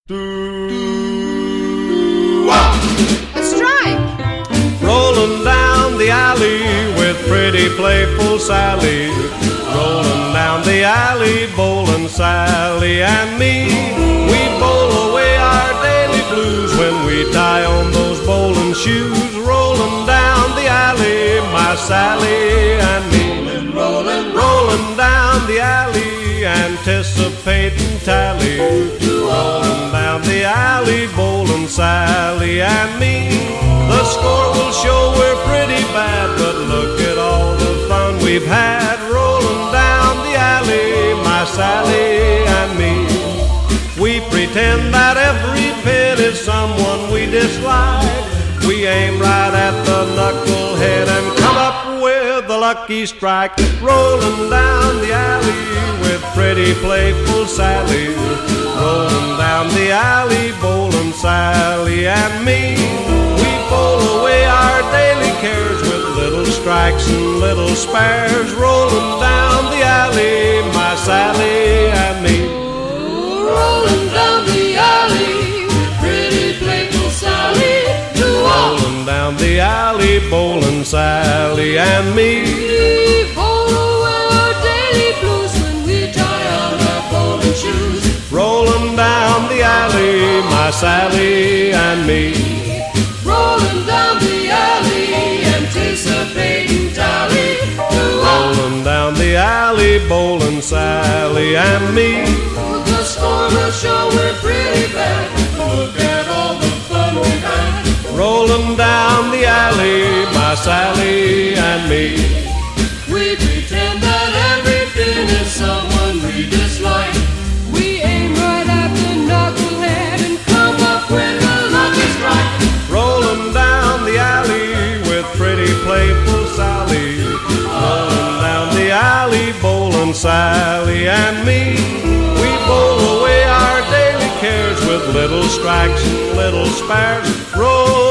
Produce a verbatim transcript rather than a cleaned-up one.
A strike! Rolling down the alley with pretty playful Sally. Rolling down the alley, bowling Sally and me. We bowl away our daily blues when we tie on those bowling shoes. Rolling down the alley, my Sally and me. Rolling, rolling down the alley, anticipating tally. Rolling down the alley, bowling Sally and me. The score will show we're pretty bad, but look at all the fun we've had. Rolling down the alley, my Sally and me. We pretend that every pin is someone we dislike. We aim right at the knucklehead and come up with a lucky strike. Rolling down the alley with pretty playful Sally. Rolling down the alley, bowling Sally and me. We bowl away our daily cares with little strikes and little spares. Rolling down the alley, my Sally and me. Rolling down the alley with pretty playful Sally. Rolling down the alley, bowling Sally and me. We bowl away our daily blues when we tie on our bowling shoes. Rolling down the alley, my Sally and me. Rolling down the alley, anticipating tally. Rolling down the alley, bowling Sally and me. The score will show we're pretty bad. Look at all the fun we've had. Rolling down the alley, my Sally and me. We pretend that everything is someone we dislike. We aim right at the knucklehead and come up with a lucky strike. Rolling down the alley with pretty playful Sally. Rolling down the alley, bowling Sally and me. We bowl away our daily cares with little strikes and little spares. Roll